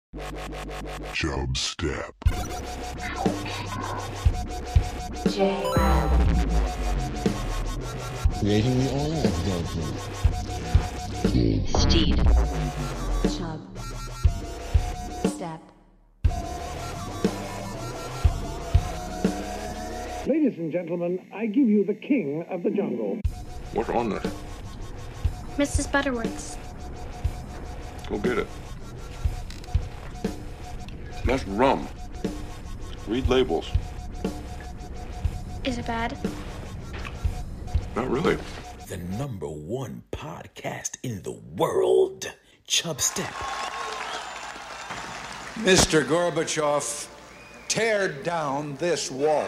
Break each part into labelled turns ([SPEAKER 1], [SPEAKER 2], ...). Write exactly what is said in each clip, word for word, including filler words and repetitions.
[SPEAKER 1] Chub Step.
[SPEAKER 2] Creating the oil adultery.
[SPEAKER 3] Steed. Chub. Step.
[SPEAKER 4] Ladies and gentlemen, I give you the king of the jungle.
[SPEAKER 5] What's on this?
[SPEAKER 6] Missus Butterworth's.
[SPEAKER 5] Go get it. That's rum. Read labels.
[SPEAKER 6] Is it bad?
[SPEAKER 5] Not really.
[SPEAKER 7] The number one podcast in the world, Chub Step.
[SPEAKER 8] Mister Gorbachev, tear down this wall.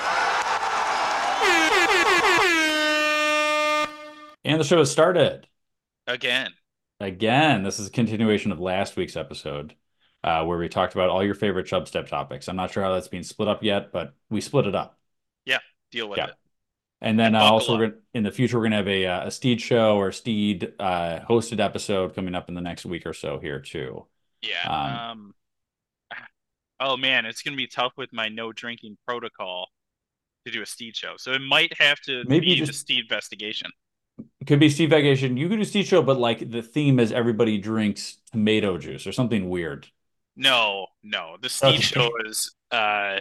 [SPEAKER 9] And the show has started.
[SPEAKER 10] Again.
[SPEAKER 9] Again. This is a continuation of last week's episode, uh, where we talked about all your favorite Chub Step topics. I'm not sure how that's being split up yet, but we split it up.
[SPEAKER 10] Yeah, deal with
[SPEAKER 9] yeah.
[SPEAKER 10] it.
[SPEAKER 9] And then
[SPEAKER 10] And
[SPEAKER 9] uh,
[SPEAKER 10] buckle
[SPEAKER 9] also,
[SPEAKER 10] up.
[SPEAKER 9] we're gonna, in the future, we're going to have a, uh, a Steed show or Steed uh, hosted episode coming up in the next week or so here, too.
[SPEAKER 10] Yeah.
[SPEAKER 9] Um,
[SPEAKER 10] Um, oh, man, it's going to be tough with my no drinking protocol to do a Steed show. So it might have to
[SPEAKER 9] Maybe
[SPEAKER 10] be
[SPEAKER 9] just-
[SPEAKER 10] the Steed investigation.
[SPEAKER 9] It could be Steve Vacation. You could do Steed show, but like the theme is everybody drinks tomato juice or something weird.
[SPEAKER 10] No, no. The Steed
[SPEAKER 9] Okay.
[SPEAKER 10] show is, uh,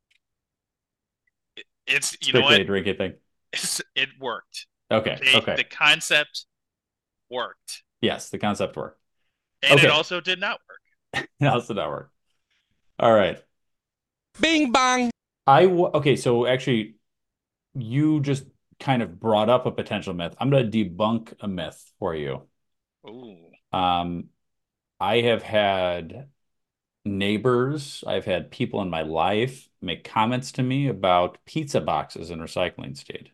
[SPEAKER 10] it- it's, you know
[SPEAKER 9] Strictly a
[SPEAKER 10] what?
[SPEAKER 9] drinking thing.
[SPEAKER 10] It's, it worked.
[SPEAKER 9] Okay.
[SPEAKER 10] They-
[SPEAKER 9] Okay.
[SPEAKER 10] The concept worked.
[SPEAKER 9] Yes, the concept worked.
[SPEAKER 10] And
[SPEAKER 9] Okay.
[SPEAKER 10] it also did not work.
[SPEAKER 9] How's the network? All right.
[SPEAKER 2] Bing bang.
[SPEAKER 9] I w okay, so actually, you just kind of brought up a potential myth. I'm going to debunk a myth for you.
[SPEAKER 10] Ooh.
[SPEAKER 9] Um, I have had neighbors, I've had people in my life make comments to me about pizza boxes in recycling, Steed.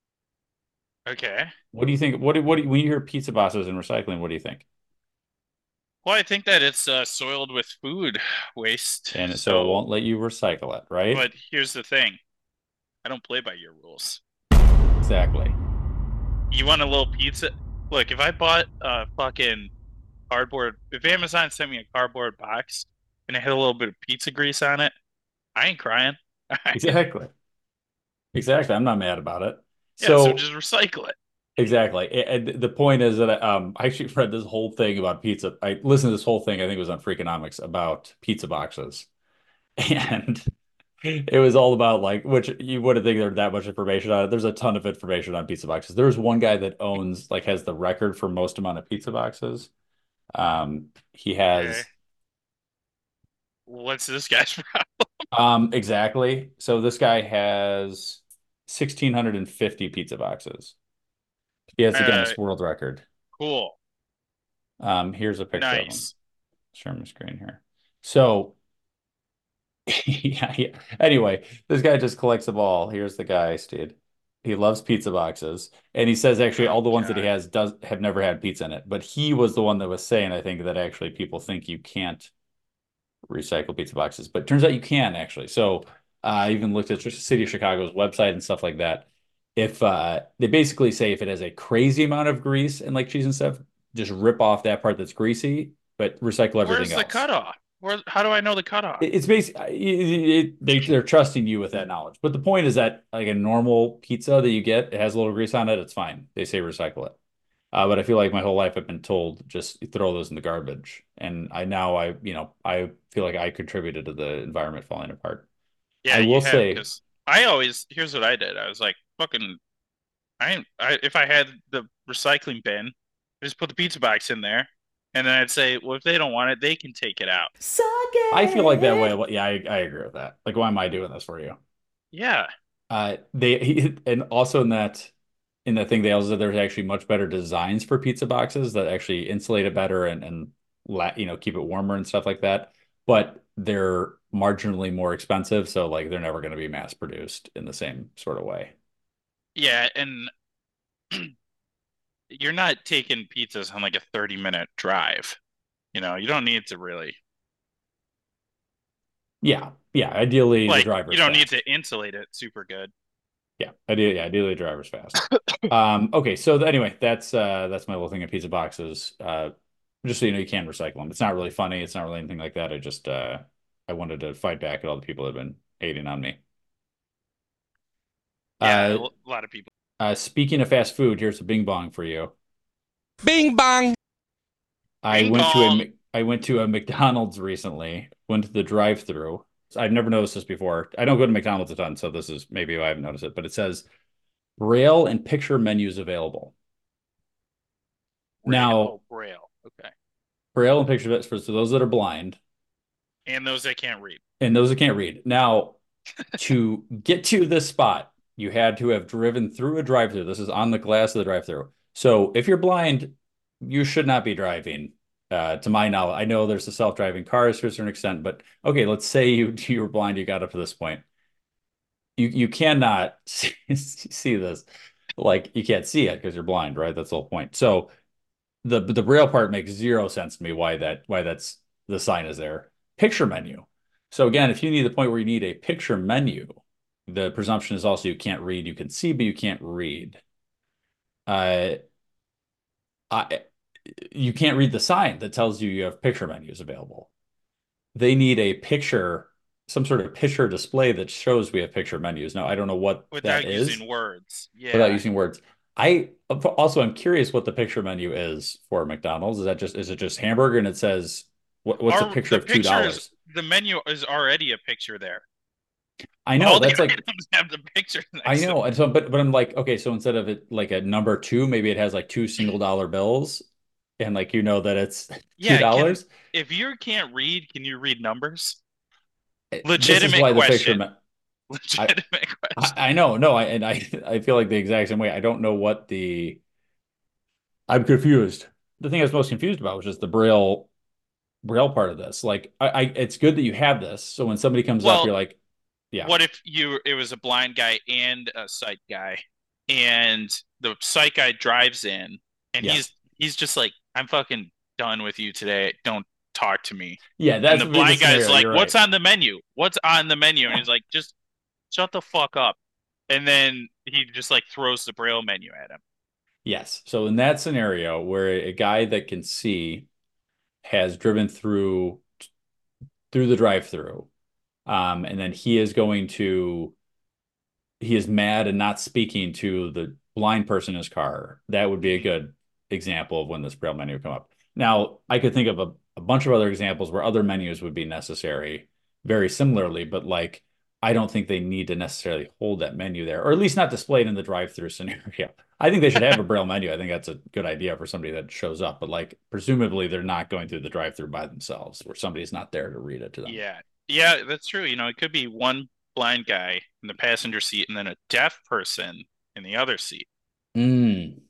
[SPEAKER 10] Okay.
[SPEAKER 9] What do you think? What do, what do, when you hear pizza boxes in recycling, what do you think?
[SPEAKER 10] Well, I think that it's uh, soiled with food waste.
[SPEAKER 9] And so it won't let you recycle it, right?
[SPEAKER 10] But here's the thing. I don't play by your rules.
[SPEAKER 9] Exactly.
[SPEAKER 10] You want a little pizza? Look, if I bought a fucking cardboard, if Amazon sent me a cardboard box and it had a little bit of pizza grease on it, I ain't crying.
[SPEAKER 9] Exactly. Exactly. I'm not mad about it.
[SPEAKER 10] Yeah,
[SPEAKER 9] So,
[SPEAKER 10] so just recycle it.
[SPEAKER 9] exactly. And the point is that um, I actually read this whole thing about pizza. I listened to this whole thing, I think it was on Freakonomics, about pizza boxes. And it was all about like, which you wouldn't think there's that much information on it. There's a ton of information on pizza boxes. There's one guy that owns, like, has the record for most amount of pizza boxes. Um, he has,
[SPEAKER 10] Okay. What's this guy's problem?
[SPEAKER 9] um, exactly. So this guy has one thousand six hundred fifty pizza boxes. He has the
[SPEAKER 10] Uh,
[SPEAKER 9] Guinness World Record.
[SPEAKER 10] Cool.
[SPEAKER 9] Um, here's a picture of him.
[SPEAKER 10] Nice.
[SPEAKER 9] Share my screen here. So, yeah, yeah. Anyway, this guy just collects them all. Here's the guy, Steve. He loves pizza boxes, and he says actually all the ones that he
[SPEAKER 10] God.
[SPEAKER 9] has does have never had pizza in it. But he was the one that was saying, I think, that actually people think you can't recycle pizza boxes, but it turns out you can actually. So uh, I even looked at the City of Chicago's website and stuff like that. If uh, they basically say if it has a crazy amount of grease and like cheese and stuff, just rip off that part that's greasy, but recycle everything
[SPEAKER 10] Where's the
[SPEAKER 9] else.
[SPEAKER 10] cutoff? Where? How do I know the cutoff?
[SPEAKER 9] It- It's basically they they're trusting you with that knowledge. But the point is that like a normal pizza that you get, it has a little grease on it. It's fine. They say recycle it. Uh, but I feel like my whole life I've been told just throw those in the garbage, and I now I you know I feel like I contributed to the environment falling apart.
[SPEAKER 10] Yeah,
[SPEAKER 9] I
[SPEAKER 10] you
[SPEAKER 9] will
[SPEAKER 10] have,
[SPEAKER 9] say-
[SPEAKER 10] 'cause I always, here's what I did. I was like, fucking, I, ain't- I if I had the recycling bin, I just put the pizza box in there, and then I'd say, well, if they don't want it, they can take it out.
[SPEAKER 3] Suck it.
[SPEAKER 9] I feel like that way. well, Yeah, I, I agree with that. Like, why am I doing this for you?
[SPEAKER 10] Yeah,
[SPEAKER 9] Uh, they he, and also in that in that thing they also said there's actually much better designs for pizza boxes that actually insulate it better and and la you know keep it warmer and stuff like that. But they're marginally more expensive, so like they're never going to be mass produced in the same sort of way.
[SPEAKER 10] yeah, and you're not taking pizzas on like a thirty minute drive. You know, you don't need to really,
[SPEAKER 9] Yeah, yeah. Ideally,
[SPEAKER 10] like,
[SPEAKER 9] the driver's
[SPEAKER 10] you don't
[SPEAKER 9] fast.
[SPEAKER 10] need to insulate it super good.
[SPEAKER 9] Yeah, ideally, yeah, ideally, the driver's fast. um, okay, so th- anyway, that's uh, that's my little thing of pizza boxes. Uh, Just so you know, you can recycle them. It's not really funny. It's not really anything like that. I just uh, I wanted to fight back at all the people that have been hating on me.
[SPEAKER 10] Yeah,
[SPEAKER 9] Uh,
[SPEAKER 10] a lot of people.
[SPEAKER 9] uh, speaking of fast food, here's a bing bong for you.
[SPEAKER 2] Bing bong.
[SPEAKER 9] I
[SPEAKER 10] Bing
[SPEAKER 9] went to a
[SPEAKER 10] bong.
[SPEAKER 9] Mc- I went to a McDonald's recently. Went to the drive-through. I've never noticed this before. I don't go to McDonald's a ton, so this is maybe why I haven't noticed it. But it says Braille and picture menus available.
[SPEAKER 10] Braille.
[SPEAKER 9] Now,
[SPEAKER 10] Oh, Braille. Okay.
[SPEAKER 9] Braille and picture for so those that are blind
[SPEAKER 10] And those that can't read.
[SPEAKER 9] and those that can't read. Now, to get to this spot, you had to have driven through a drive-through. This is on the glass of the drive-through. So if you're blind, you should not be driving. Uh, to my knowledge, I know there's the self-driving cars to a certain extent, but okay, let's say you you were blind, you got up to this point. You you cannot see, see this, like you can't see it because you're blind, right? That's the whole point. So the the braille part makes zero sense to me why that why that's the sign is there. Picture menu. So again, if you need the point where you need a picture menu, the presumption is also you can't read, you can see, but you can't read. Uh, I you can't read the sign that tells you you have picture menus available. They need a picture, some sort of picture display that shows we have picture menus. Now, I don't know what that
[SPEAKER 10] Without
[SPEAKER 9] is
[SPEAKER 10] using words.
[SPEAKER 9] without
[SPEAKER 10] Yeah.
[SPEAKER 9] using words. I also I'm curious what the picture menu is for McDonald's. Is that just is it just hamburger and it says what, what's a
[SPEAKER 10] Our,
[SPEAKER 9] picture
[SPEAKER 10] the
[SPEAKER 9] of two
[SPEAKER 10] picture is
[SPEAKER 9] dollars?
[SPEAKER 10] the menu is already a picture there.
[SPEAKER 9] I know
[SPEAKER 10] All the
[SPEAKER 9] that's like
[SPEAKER 10] items have the picture next
[SPEAKER 9] I
[SPEAKER 10] to
[SPEAKER 9] know,
[SPEAKER 10] them.
[SPEAKER 9] and so but but I'm like okay, so instead of it like a number two, maybe it has like two single dollar bills, and like you know that it's two
[SPEAKER 10] Yeah, can
[SPEAKER 9] dollars.
[SPEAKER 10] if you can't read, can you read numbers?
[SPEAKER 9] This is
[SPEAKER 10] Legitimate
[SPEAKER 9] why the picture.
[SPEAKER 10] question.
[SPEAKER 9] I
[SPEAKER 10] Legitimate
[SPEAKER 9] I,
[SPEAKER 10] question.
[SPEAKER 9] I know no, I and I I feel like the exact same way. I don't know what the I'm confused. The thing I was most confused about was just the braille braille part of this. Like I, I it's good that you have this. So when somebody comes up,
[SPEAKER 10] Well,
[SPEAKER 9] you're like, yeah,
[SPEAKER 10] what if you it was a blind guy and a sight guy, and the sight guy drives in, and
[SPEAKER 9] yeah,
[SPEAKER 10] he's he's just like, I'm fucking done with you today. Don't talk to me.
[SPEAKER 9] yeah.
[SPEAKER 10] And
[SPEAKER 9] That's
[SPEAKER 10] the
[SPEAKER 9] would be the
[SPEAKER 10] blind guy's
[SPEAKER 9] scenario.
[SPEAKER 10] like,
[SPEAKER 9] You're
[SPEAKER 10] "What's
[SPEAKER 9] right.
[SPEAKER 10] on the menu? What's on the menu?" And he's like, "Just shut the fuck up." And then he just like throws the braille menu at him.
[SPEAKER 9] Yes. So in that scenario where a guy that can see has driven through through the drive-through, um, and then he is going to he is mad and not speaking to the blind person in his car, that would be a good example of when this braille menu would come up. Now, I could think of a, a bunch of other examples where other menus would be necessary very similarly, but like I don't think they need to necessarily hold that menu there, or at least not displayed in the drive-through scenario. I think they should have a braille menu. I think that's a good idea for somebody that shows up, but like presumably they're not going through the drive-through by themselves, where somebody's not there to read it to them.
[SPEAKER 10] Yeah. Yeah, that's true. You know, it could be one blind guy in the passenger seat and then a deaf person in the other seat.
[SPEAKER 9] Mm.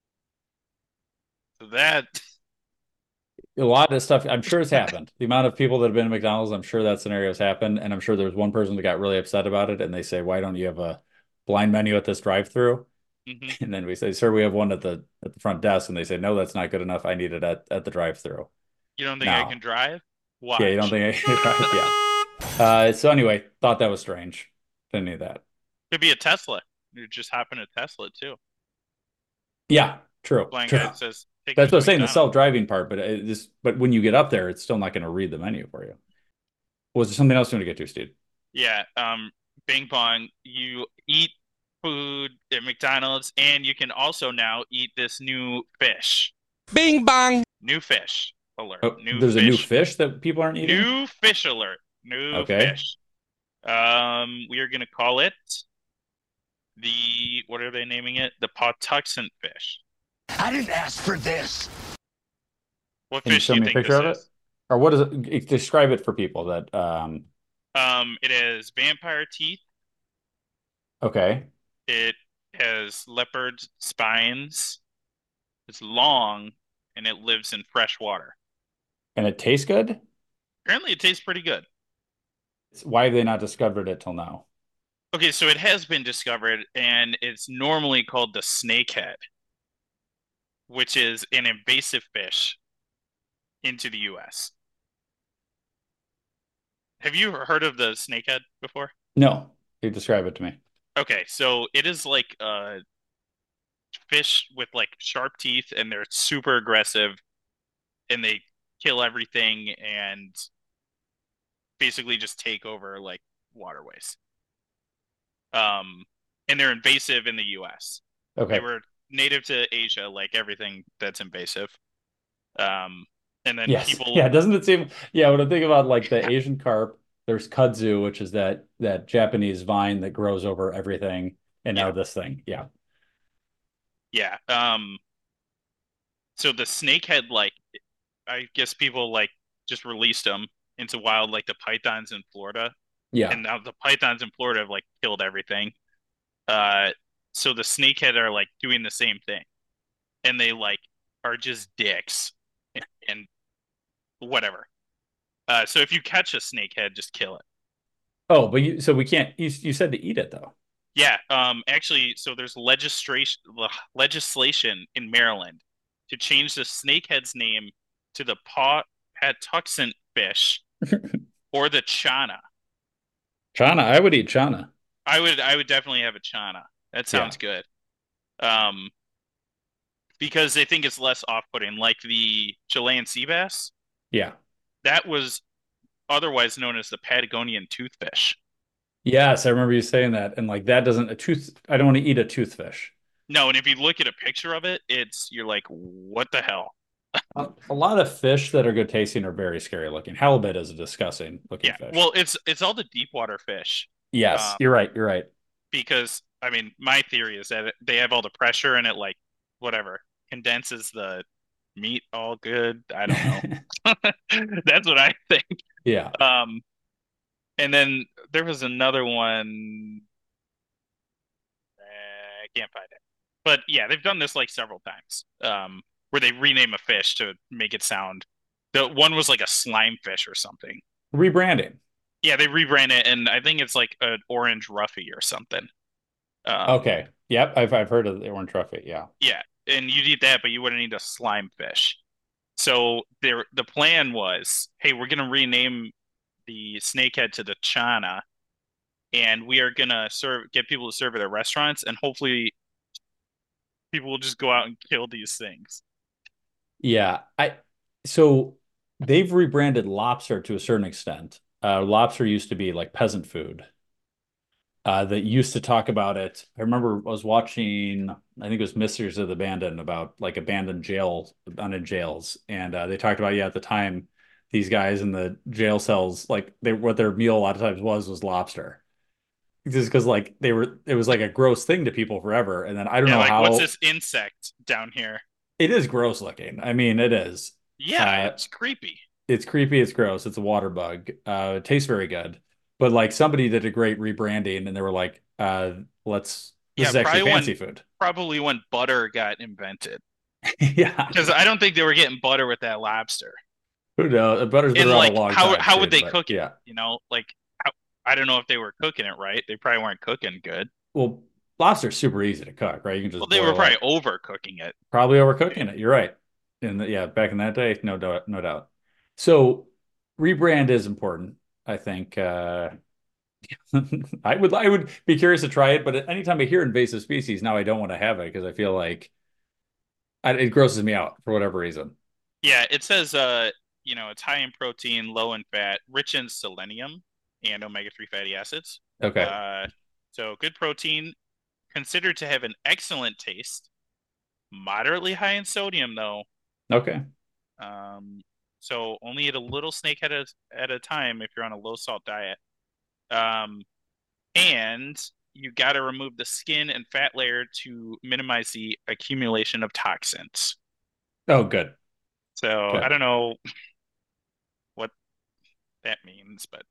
[SPEAKER 10] So that
[SPEAKER 9] A lot of stuff I'm sure has happened. The amount of people that have been to McDonald's, I'm sure that scenario's happened. And I'm sure there was one person that got really upset about it. And they say, why don't you have a blind menu at this drive-through?
[SPEAKER 10] Mhm.
[SPEAKER 9] And then we say, sir, we have one at the at the front desk. And they say, no, that's not good enough. I need it at, at the drive-through.
[SPEAKER 10] You don't think I
[SPEAKER 9] Now,
[SPEAKER 10] can drive?
[SPEAKER 9] yeah, you don't
[SPEAKER 10] Watch.
[SPEAKER 9] think I right? Yeah. Uh, so anyway, thought that was strange. Didn't need that.
[SPEAKER 10] Could be a Tesla. You just hop in a Tesla too.
[SPEAKER 9] Yeah, true.
[SPEAKER 10] Blind
[SPEAKER 9] True.
[SPEAKER 10] guy says, "Take me
[SPEAKER 9] That's what
[SPEAKER 10] to
[SPEAKER 9] I'm saying, the
[SPEAKER 10] McDonald's."
[SPEAKER 9] self-driving part, but it just but when you get up there, it's still not going to read the menu for you. Was there something else you want to get to, Steve?
[SPEAKER 10] Yeah, um, Bing Bong, you eat food at McDonald's, and you can also now eat this new fish.
[SPEAKER 2] Bing bong.
[SPEAKER 10] New fish alert.
[SPEAKER 9] Oh,
[SPEAKER 10] New
[SPEAKER 9] there's a new
[SPEAKER 10] fish.
[SPEAKER 9] fish that people aren't eating?
[SPEAKER 10] New fish alert. New
[SPEAKER 9] Okay.
[SPEAKER 10] fish. Um, we are gonna call it the what are they naming it? The Patuxent fish.
[SPEAKER 8] I didn't ask for this.
[SPEAKER 10] What
[SPEAKER 9] Can you
[SPEAKER 10] fish
[SPEAKER 9] show
[SPEAKER 10] do you
[SPEAKER 9] me a
[SPEAKER 10] think
[SPEAKER 9] picture
[SPEAKER 10] this
[SPEAKER 9] of it?
[SPEAKER 10] is?
[SPEAKER 9] Or what is it? Describe it for people that um
[SPEAKER 10] Um, it has vampire teeth.
[SPEAKER 9] okay.
[SPEAKER 10] It has leopard spines. It's long, and it lives in fresh water.
[SPEAKER 9] And it tastes good?
[SPEAKER 10] Apparently, it tastes pretty good.
[SPEAKER 9] Why have they not discovered it till now?
[SPEAKER 10] Okay, so it has been discovered, and it's normally called the snakehead, which is an invasive fish into the U S. Have you heard of the snakehead before?
[SPEAKER 9] No. You describe it to me.
[SPEAKER 10] Okay, so it is like a fish with like sharp teeth, and they're super aggressive. and they kill everything and basically just take over like waterways. Um, and they're invasive in the U S.
[SPEAKER 9] Okay.
[SPEAKER 10] They were native to Asia, like everything that's invasive. Um, and then
[SPEAKER 9] Yes.
[SPEAKER 10] people,
[SPEAKER 9] Yeah, doesn't it seem yeah, when I think about like the Asian carp, there's kudzu, which is that that Japanese vine that grows over everything, and now
[SPEAKER 10] yeah,
[SPEAKER 9] this thing. Yeah.
[SPEAKER 10] yeah. Um, so the snakehead, like, I guess people like just released them into wild, like the pythons in Florida,
[SPEAKER 9] Yeah.
[SPEAKER 10] and now the pythons in Florida have like killed everything. Uh, so the snakehead are like doing the same thing, and they like are just dicks and, and whatever. Uh, so if you catch a snakehead, just kill it.
[SPEAKER 9] Oh, but you so we can't you you said to eat it though.
[SPEAKER 10] Yeah, um, actually, so there's legislation legislation in Maryland to change the snakehead's name to the paw patuxent fish or the chana.
[SPEAKER 9] Chana, I would eat chana.
[SPEAKER 10] I would I would definitely have a chana. That
[SPEAKER 9] Yeah.
[SPEAKER 10] sounds good. Um, because they think it's less off-putting, like the Chilean sea bass.
[SPEAKER 9] Yeah.
[SPEAKER 10] That was otherwise known as the Patagonian toothfish.
[SPEAKER 9] Yes, I remember you saying that. And like that doesn't a tooth I don't want to eat a toothfish.
[SPEAKER 10] No, and if you look at a picture of it, it's you're like, what the hell?
[SPEAKER 9] A, a lot of fish that are good tasting are very scary looking. Halibut is a disgusting looking
[SPEAKER 10] Yeah,
[SPEAKER 9] fish.
[SPEAKER 10] well, it's it's all the deep water fish.
[SPEAKER 9] Yes,
[SPEAKER 10] Um,
[SPEAKER 9] you're right. You're right.
[SPEAKER 10] because I mean, my theory is that it, they have all the pressure and it like whatever condenses the meat all good. I don't know. That's what I think.
[SPEAKER 9] Yeah.
[SPEAKER 10] Um, and then there was another one. Uh, I can't find it. But yeah, they've done this like several times. Um, where they rename a fish to make it sound. The one was like a slime fish or something.
[SPEAKER 9] Rebranding.
[SPEAKER 10] Yeah, they rebrand it, and I think it's like an orange roughy or something. Um,
[SPEAKER 9] Okay. Yep. I've I've heard of the orange trophy. Yeah.
[SPEAKER 10] Yeah, and you'd eat that, but you wouldn't eat a slime fish. So there, the plan was, hey, we're gonna rename the snakehead to the chana, and we are gonna serve get people to serve it at restaurants, and hopefully people will just go out and kill these things.
[SPEAKER 9] Yeah. I so they've rebranded lobster to a certain extent. Uh, lobster used to be like peasant food. Uh, that used to talk about it. I remember I was watching, I think it was Mysteries of the Abandoned about like abandoned jail, abandoned jails, and uh, they talked about yeah at the time these guys in the jail cells like they what their meal a lot of times was was lobster, just because like they were it was like a gross thing to people forever, and then I don't
[SPEAKER 10] Yeah,
[SPEAKER 9] know
[SPEAKER 10] like what's
[SPEAKER 9] how
[SPEAKER 10] this insect down here?
[SPEAKER 9] it is gross looking. I mean it is.
[SPEAKER 10] Yeah,
[SPEAKER 9] Uh,
[SPEAKER 10] it's creepy.
[SPEAKER 9] it's creepy, it's gross, it's a water bug. Uh, it tastes very good. But like somebody did a great rebranding and they were like, uh, let's this
[SPEAKER 10] Yeah,
[SPEAKER 9] is actually
[SPEAKER 10] probably
[SPEAKER 9] fancy
[SPEAKER 10] when
[SPEAKER 9] food.
[SPEAKER 10] probably when butter got invented.
[SPEAKER 9] Yeah.
[SPEAKER 10] Because I don't think they were getting butter with that lobster.
[SPEAKER 9] Who knows? Butter's been
[SPEAKER 10] And
[SPEAKER 9] around a
[SPEAKER 10] like,
[SPEAKER 9] long
[SPEAKER 10] how
[SPEAKER 9] time
[SPEAKER 10] how
[SPEAKER 9] too,
[SPEAKER 10] would they
[SPEAKER 9] but
[SPEAKER 10] cook it?
[SPEAKER 9] yeah.
[SPEAKER 10] You know, like how, I don't know if they were cooking it right. They probably weren't cooking good.
[SPEAKER 9] Well, lobster's super easy to cook, right? You can
[SPEAKER 10] Well,
[SPEAKER 9] just
[SPEAKER 10] they were
[SPEAKER 9] boil
[SPEAKER 10] probably
[SPEAKER 9] it.
[SPEAKER 10] overcooking it.
[SPEAKER 9] Probably overcooking it. You're right. And yeah, back in that day, no doubt, no doubt. So rebrand is important, I think. Uh, I would I would be curious to try it, but anytime I hear invasive species, now I don't want to have it because I feel like I, it grosses me out for whatever reason.
[SPEAKER 10] Yeah, it says uh, you know, it's high in protein, low in fat, rich in selenium and omega three fatty acids.
[SPEAKER 9] Okay.
[SPEAKER 10] Uh, so good protein, considered to have an excellent taste, moderately high in sodium though.
[SPEAKER 9] Okay.
[SPEAKER 10] Um, so only eat a little snakehead at a, at a time if you're on a low salt diet. Um, and you got to remove the skin and fat layer to minimize the accumulation of toxins.
[SPEAKER 9] Oh, good.
[SPEAKER 10] So I
[SPEAKER 9] Good.
[SPEAKER 10] don't know what that means, but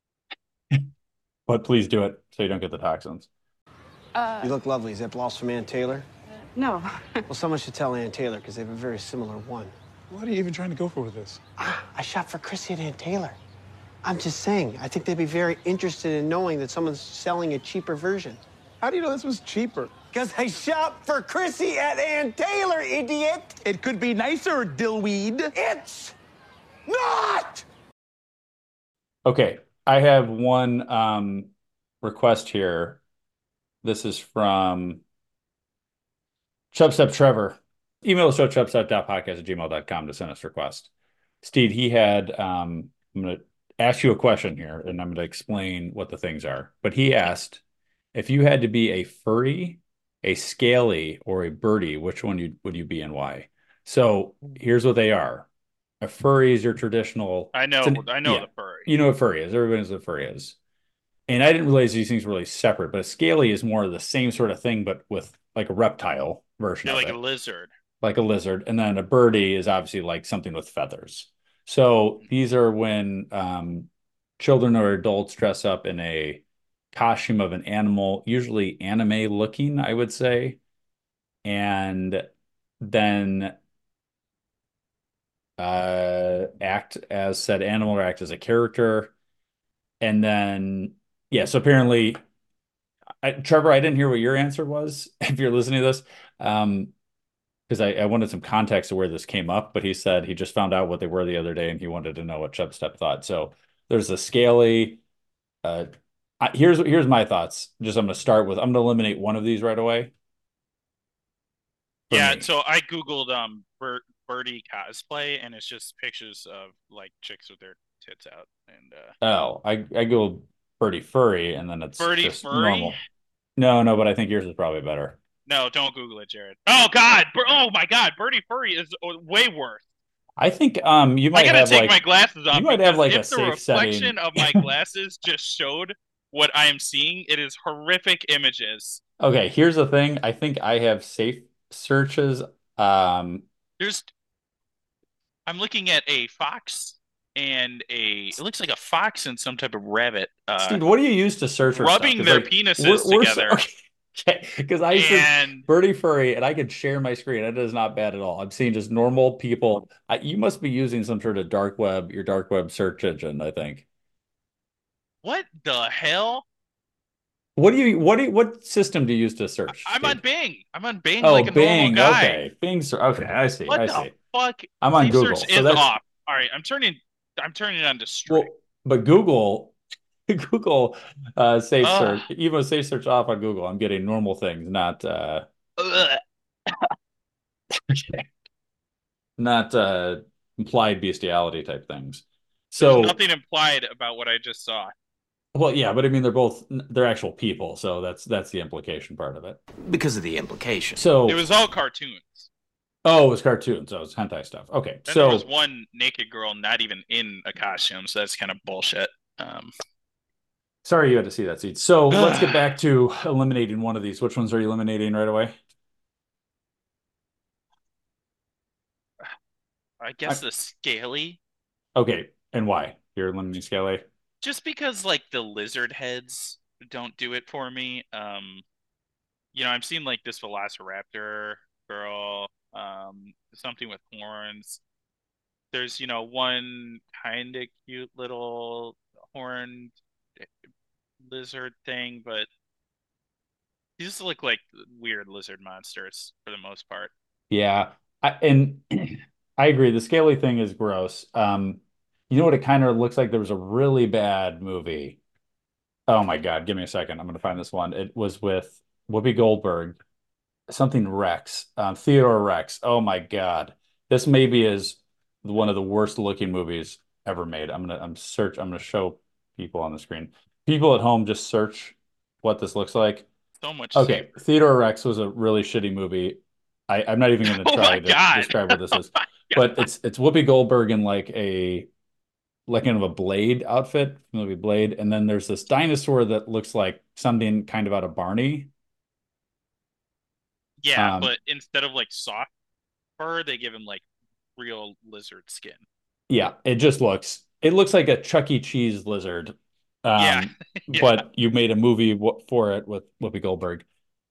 [SPEAKER 9] But please do it so you don't get the toxins.
[SPEAKER 1] You look lovely. Is that blouse from Ann Taylor?
[SPEAKER 11] No.
[SPEAKER 1] Well, someone should tell Ann Taylor because they have a very similar one.
[SPEAKER 12] What are you even trying to go for with this?
[SPEAKER 1] Ah, I shop for Chrissy and Ann Taylor. I'm just saying, I think they'd be very interested in knowing that someone's selling a cheaper version.
[SPEAKER 12] How do you know this was cheaper?
[SPEAKER 1] Because I shop for Chrissy at Ann Taylor, idiot!
[SPEAKER 12] It could be nicer, dillweed.
[SPEAKER 1] It's not!
[SPEAKER 9] Okay. I have one um, request here. This is from Chubstep Trevor. email the show chubstep dot podcast at gmail dot com to send us requests. Steve, he had, um, I'm going to ask you a question here, and I'm going to explain what the things are. But he asked, if you had to be a furry, a scaly, or a birdie, which one you, would you be and why? So here's what they are. A furry is your traditional.
[SPEAKER 10] I know,
[SPEAKER 9] an,
[SPEAKER 10] I know
[SPEAKER 9] yeah,
[SPEAKER 10] the furry.
[SPEAKER 9] You know what furry is. Everybody knows what furry is. And I didn't realize these things were really separate, but a scaly is more of the same sort of thing, but with like a reptile version
[SPEAKER 10] You're
[SPEAKER 9] of
[SPEAKER 10] like
[SPEAKER 9] it.
[SPEAKER 10] a lizard.
[SPEAKER 9] Like a lizard. And then a birdie is obviously like something with feathers. So these are when um, children or adults dress up in a costume of an animal, usually anime looking, I would say. And then uh, act as said animal or act as a character. And then, yeah, so apparently, I, Trevor, I didn't hear what your answer was if you're listening to this. Um, because I, I wanted some context of where this came up, but he said he just found out what they were the other day and he wanted to know what Chubstep thought. So there's a scaly. Uh, I, here's here's my thoughts. Just I'm going to start with I'm going to eliminate one of these right away.
[SPEAKER 10] Yeah, me. So I googled um bir- birdie cosplay, and it's just pictures of like chicks with their tits out. And uh,
[SPEAKER 9] oh, I I go birdie furry, and then it's
[SPEAKER 10] birdie
[SPEAKER 9] just
[SPEAKER 10] furry.
[SPEAKER 9] Normal. No, no, but I think yours is probably better.
[SPEAKER 10] No, don't Google it, Jared. Oh God! Oh my God! Birdie furry is way worse.
[SPEAKER 9] I think um you might
[SPEAKER 10] I gotta
[SPEAKER 9] have
[SPEAKER 10] take
[SPEAKER 9] like,
[SPEAKER 10] my glasses off.
[SPEAKER 9] You might have like
[SPEAKER 10] if
[SPEAKER 9] a
[SPEAKER 10] the
[SPEAKER 9] safe
[SPEAKER 10] reflection
[SPEAKER 9] setting.
[SPEAKER 10] of my glasses just showed what I am seeing. It is horrific images.
[SPEAKER 9] Okay, here's the thing. I think I have safe searches. Um,
[SPEAKER 10] There's. I'm looking at a fox and a. It looks like a fox and some type of rabbit. Uh,
[SPEAKER 9] Steve, what do you use to search for
[SPEAKER 10] rubbing
[SPEAKER 9] stuff?
[SPEAKER 10] their
[SPEAKER 9] like,
[SPEAKER 10] penises
[SPEAKER 9] we're, we're
[SPEAKER 10] together?
[SPEAKER 9] So, okay, because I
[SPEAKER 10] and...
[SPEAKER 9] searched birdie furry and I could share my screen. That is not bad at all. I'm seeing just normal people. I, you must be using some sort of dark web, your dark web search engine, I think.
[SPEAKER 10] What the hell?
[SPEAKER 9] What do you what do you, what system do you use to search?
[SPEAKER 10] I'm
[SPEAKER 9] Steve?
[SPEAKER 10] on Bing. I'm on Bing
[SPEAKER 9] oh,
[SPEAKER 10] like a
[SPEAKER 9] Bing,
[SPEAKER 10] normal guy.
[SPEAKER 9] Okay, Bing. Okay, I see.
[SPEAKER 10] What
[SPEAKER 9] I
[SPEAKER 10] the
[SPEAKER 9] see.
[SPEAKER 10] fuck?
[SPEAKER 9] I'm on
[SPEAKER 10] Safe
[SPEAKER 9] Google.
[SPEAKER 10] Search
[SPEAKER 9] So
[SPEAKER 10] is
[SPEAKER 9] that's...
[SPEAKER 10] off. All right, I'm turning. I'm turning it on to strict.
[SPEAKER 9] Well, but Google, Google uh, safe Ugh. search. Even safe search off on Google. I'm getting normal things, not uh, not uh, implied bestiality type things. So
[SPEAKER 10] there's nothing implied about what I just saw.
[SPEAKER 9] Well, yeah, but I mean, they're both they're actual people, so that's that's the implication part of it.
[SPEAKER 8] Because of the implication.
[SPEAKER 9] So
[SPEAKER 10] it was all cartoons.
[SPEAKER 9] Oh, it was cartoons. So it was hentai stuff. Okay,
[SPEAKER 10] then
[SPEAKER 9] so
[SPEAKER 10] there was one naked girl not even in a costume, so that's kind of bullshit. Um,
[SPEAKER 9] sorry you had to see that, Seed. So let's get back to eliminating one of these. Which ones are you eliminating right away?
[SPEAKER 10] I guess I... the scaly.
[SPEAKER 9] Okay, and why? You're eliminating scaly?
[SPEAKER 10] Just because like the lizard heads don't do it for me. Um, you know, I've seen like this Velociraptor girl, um, something with horns. There's, you know, one kind of cute little horned lizard thing, but these just look like weird lizard monsters for the most part.
[SPEAKER 9] Yeah, I, and I agree. The scaly thing is gross. Um, You know what it kind of looks like? There was a really bad movie. Oh my God, give me a second. I'm going to find this one. It was with Whoopi Goldberg, something Rex, um, Theodore Rex. Oh my God. This maybe is one of the worst looking movies ever made. I'm going to I'm search. I'm going to show people on the screen. People at home just search what this looks like.
[SPEAKER 10] So much.
[SPEAKER 9] Okay. Safer. Theodore Rex was a really shitty movie. I, I'm not even going to try
[SPEAKER 10] oh
[SPEAKER 9] to
[SPEAKER 10] God.
[SPEAKER 9] describe what this
[SPEAKER 10] oh
[SPEAKER 9] is, but it's, it's Whoopi Goldberg in like a, like kind of a Blade outfit, movie Blade, and then there's this dinosaur that looks like something kind of out of Barney.
[SPEAKER 10] Yeah, um, but instead of like soft fur, they give him like real lizard skin.
[SPEAKER 9] Yeah, it just looks it looks like a Chuck E. Cheese lizard. Um,
[SPEAKER 10] yeah. yeah,
[SPEAKER 9] but you made a movie for it with Whoopi Goldberg.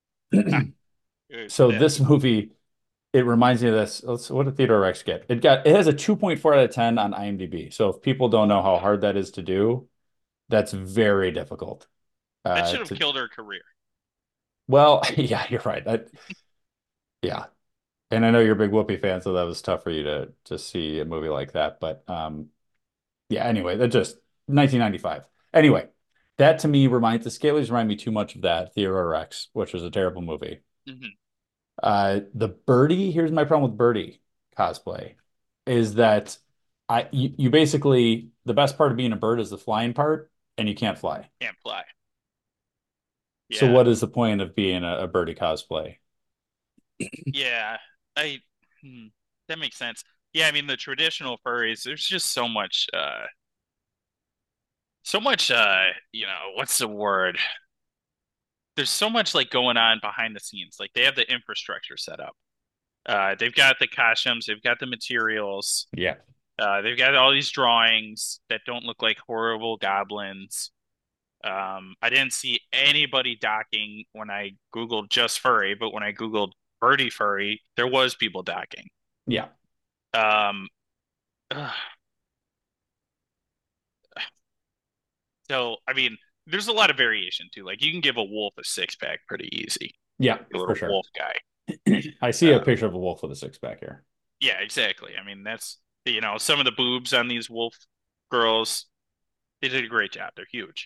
[SPEAKER 9] so this movie, it reminds me of this. Let's, what did Theodore Rex get? It got it has a two point four out of ten on IMDb. So if people don't know how hard that is to do, that's very difficult.
[SPEAKER 10] Uh, that should have
[SPEAKER 9] to...
[SPEAKER 10] killed her career.
[SPEAKER 9] Well, yeah, you're right. That, yeah, and I know you're a big Whoopi fan, so that was tough for you to to see a movie like that. But um, yeah. Anyway, that just nineteen ninety-five. Anyway, that to me reminds the Scalies remind me too much of that Theodore Rex, which was a terrible movie.
[SPEAKER 10] Mm-hmm.
[SPEAKER 9] Uh, the birdie, here's my problem with birdie cosplay is that I you, you basically the best part of being a bird is the flying part, and you can't fly.
[SPEAKER 10] Can't fly.
[SPEAKER 9] So
[SPEAKER 10] Yeah.
[SPEAKER 9] what is the point of being a, a birdie cosplay?
[SPEAKER 10] Yeah. I hmm, that makes sense. Yeah, I mean the traditional furries, there's just so much uh so much uh, you know, what's the word? There's so much like going on behind the scenes. Like they have the infrastructure set up. Uh, they've got the costumes, they've got the materials,
[SPEAKER 9] Yeah.
[SPEAKER 10] uh, they've got all these drawings that don't look like horrible goblins. Um, I didn't see anybody docking when I Googled just furry, but when I Googled birdie furry, there was people docking.
[SPEAKER 9] Yeah.
[SPEAKER 10] Um, ugh. So, I mean, there's a lot of variation too. Like you can give a wolf a six pack pretty easy.
[SPEAKER 9] Yeah,
[SPEAKER 10] A little
[SPEAKER 9] for sure.
[SPEAKER 10] wolf guy.
[SPEAKER 9] I see a
[SPEAKER 10] Uh,
[SPEAKER 9] picture of a wolf with a six pack here.
[SPEAKER 10] Yeah, exactly. I mean, that's you know, some of the boobs on these wolf girls, they did a great job. They're huge.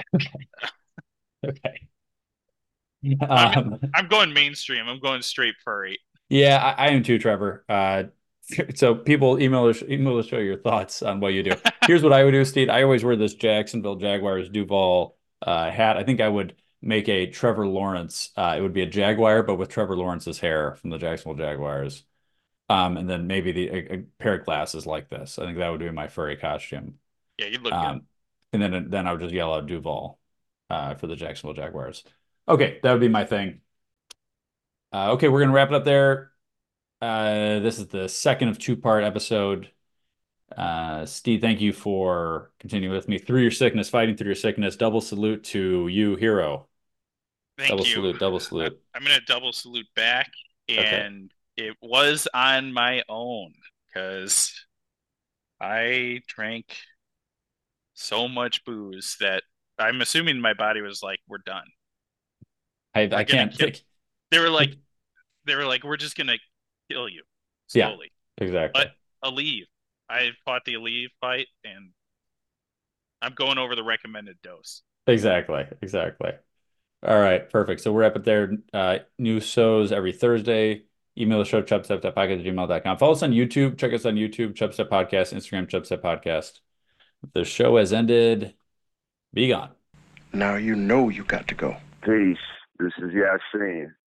[SPEAKER 9] Okay.
[SPEAKER 10] I'm
[SPEAKER 9] Um,
[SPEAKER 10] I'm going mainstream. I'm going straight furry.
[SPEAKER 9] yeah, I, I am too, Trevor. Uh, so people email us email us show your thoughts on what you do. Here's what I would do, Steve. I always wear this Jacksonville Jaguars Duval uh, hat. I think I would make a Trevor Lawrence. Uh, it would be a Jaguar, but with Trevor Lawrence's hair from the Jacksonville Jaguars. Um, and then maybe the a, a pair of glasses like this. I think that would be my furry costume.
[SPEAKER 10] Yeah, you look
[SPEAKER 9] Um,
[SPEAKER 10] good.
[SPEAKER 9] and then then I would just yell out Duval uh, for the Jacksonville Jaguars. Okay, that would be my thing. Uh, okay, we're gonna wrap it up there. Uh, this is the second of two-part episode. Uh, Steve, thank you for continuing with me through your sickness, fighting through your sickness. Double salute to you, hero.
[SPEAKER 10] Thank
[SPEAKER 9] Double
[SPEAKER 10] you.
[SPEAKER 9] salute, double
[SPEAKER 10] I,
[SPEAKER 9] salute.
[SPEAKER 10] I'm gonna double salute back,
[SPEAKER 9] Okay.
[SPEAKER 10] and it was on my own because I drank so much booze that I'm assuming my body was like, "We're done."
[SPEAKER 9] I
[SPEAKER 10] We're
[SPEAKER 9] I
[SPEAKER 10] gonna
[SPEAKER 9] can't
[SPEAKER 10] kill.
[SPEAKER 9] think.
[SPEAKER 10] They were like, they were like, "We're just gonna kill you
[SPEAKER 9] Yeah,
[SPEAKER 10] slowly."
[SPEAKER 9] exactly.
[SPEAKER 10] But Aleve, I fought the Aleve fight, and I'm going over the recommended dose.
[SPEAKER 9] Exactly, exactly. All right, perfect. So we're up at there. Uh, new shows every Thursday. Email the show, chubstep dot podcast at gmail dot com. Follow us on YouTube. Check us on YouTube, Chubstep Podcast, Instagram, Chubstep Podcast. The show has ended. Be gone.
[SPEAKER 8] Now you know you got to go.
[SPEAKER 11] Peace. This is Yasin.